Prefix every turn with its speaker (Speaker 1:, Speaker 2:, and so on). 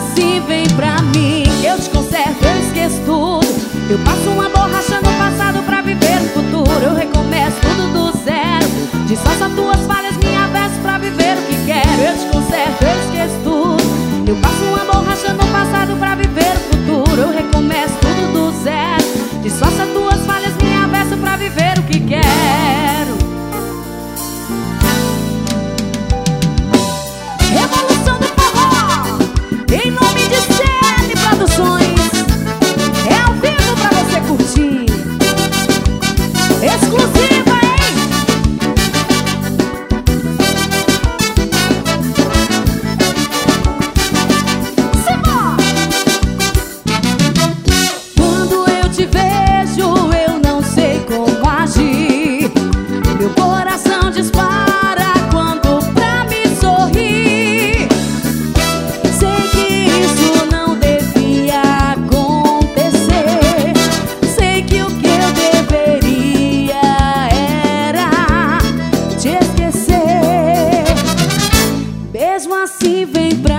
Speaker 1: assim vem pra mim. Eu te conserto, eu esqueço tudo. Eu passo uma borracha no passado pra viver no futuro. Eu recomeço tudo do zero. Disfarço as tuas falhas, minha verso pra viver o que quero. Eu te conserto, eu esqueço tudo. Eu passo uma borracha no passado pra viver o futuro. Eu recomeço tudo do zero. Disfarço as tuas falhas, minha verso pra viver o que quero. Revolução do forró, em nome de CL Produções. É ao vivo pra você curtir. Exclusiva, hein? Simbora! Quando eu te vejo, eu não sei como agir. Meu coração dispara quando pra me sorrir. Sei que isso não devia acontecer. Sei que o que eu deveria era te esquecer. Mesmo assim vem pra